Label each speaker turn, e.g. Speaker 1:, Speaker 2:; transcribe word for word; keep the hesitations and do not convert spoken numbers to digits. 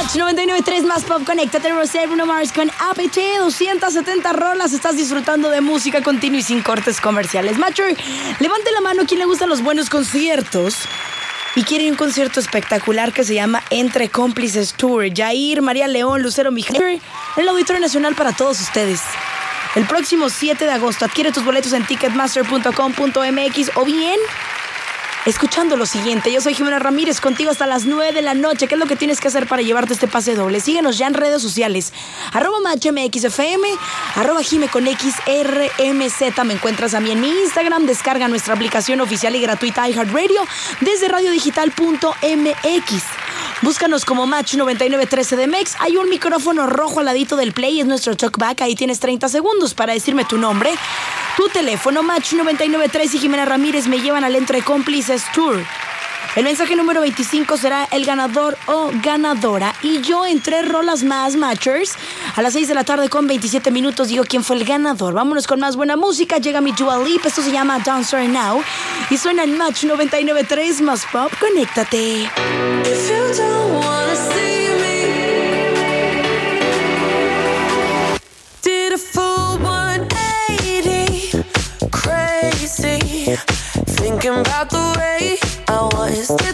Speaker 1: Match noventa y nueve punto tres más pop. Conéctate, Rosé, Bruno Mars con A P T. doscientas setenta rolas. Estás disfrutando de música continua y sin cortes comerciales. Matcher, levante la mano quien le gustan los buenos conciertos y quiere un concierto espectacular que se llama Entre Cómplices Tour. Jair, María León, Lucero Miguel, en el Auditorio Nacional para todos ustedes. El próximo siete de agosto. Adquiere tus boletos en ticketmaster punto com punto m x o bien escuchando lo siguiente. Yo soy Jimena Ramírez, contigo hasta las nueve de la noche. ¿Qué es lo que tienes que hacer para llevarte este pase doble? Síguenos ya en redes sociales. Arroba MatchMXFM, arroba Jime con X R M Z. Me encuentras a mí en mi Instagram. Descarga nuestra aplicación oficial y gratuita iHeartRadio desde radiodigital punto m x. Búscanos como Match noventa y nueve trece de Mex. Hay un micrófono rojo al ladito del play, es nuestro talkback. Ahí tienes treinta segundos para decirme tu nombre, tu teléfono. Match noventa y nueve trece y Jimena Ramírez me llevan al Entre Cómplices Tour. El mensaje número veinticinco será el ganador o ganadora. Y yo en tres rolas más, Matchers, a las seis de la tarde con veintisiete minutos digo quién fue el ganador. Vámonos con más buena música. Llega mi Dua Lipa, esto se llama Dancer Now y suena en Match noventa y nueve tres más pop. Conéctate.
Speaker 2: If you don't wanna see me, did a full one eighty, crazy, thinking about the way I was. Did